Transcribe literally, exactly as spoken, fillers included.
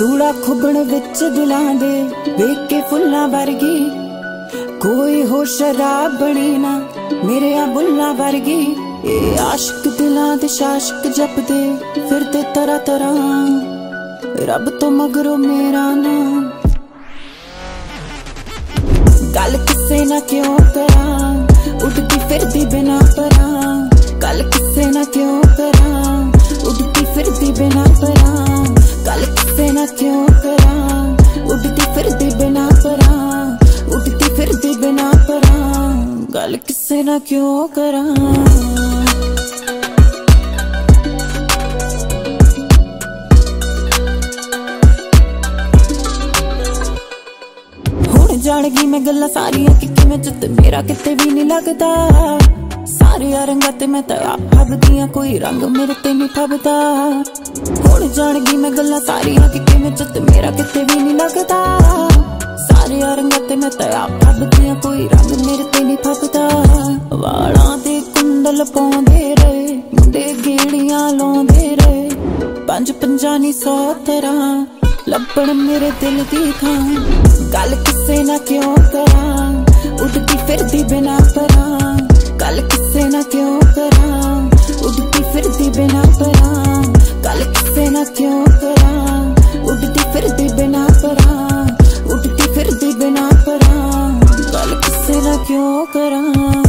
सूड़ा खुबण विच दिलां दे वेख के फुल्लां वर्गी, कोई हो शराब बनी ना मेरे आ बुल्लां वर्गी। ए आशिक दिलां दे शाशक जपदे फिरदे तरह तरह, रब तो मगरों मेरा ना। गल किसे ना क्यों करा उड़ती फिरदी बिना परा, गल किसे ना क्यों करा उड़ती फिरदी बिना परा, गल किसे ना क्यों करा उड़ती फिरदी बिना परा, उड़ती फिरदी बिना परा, गल किसे ना क्यों करा। हुण जान गई मैं गल्लां सारियां कि किवें चित्त मेरा किते भी नहीं लगदा, सारे रंगां ते मैं तां आप फबदियां कोई रंग मेरे ते नहीं फबदा। हुण जान गई मैं गल्लां सारियां कि किवें चित्त मेरा किते भी नहीं लगदा, सारे रंगां ते मैं तां आप फबदियां कोई रंग मेरे ते नहीं फबदा। वालां दे कुंडल पाउंदे रहे मुंडे गेड़ियां लाउंदे रहे, पंज पंजा नी सौ तरह लब्बण मेरे दिल दी थां। गल किसे ना क्यों करा उड़ती फिरदी बिना परा, गल किसे ना क्यों करा उड़ती फिरदी बिना परा, गल किसे ना क्यों करा उड़ती फिरदी बिना परा, उड़ती फिरदी बिना परा, गल किसे ना क्यों करा।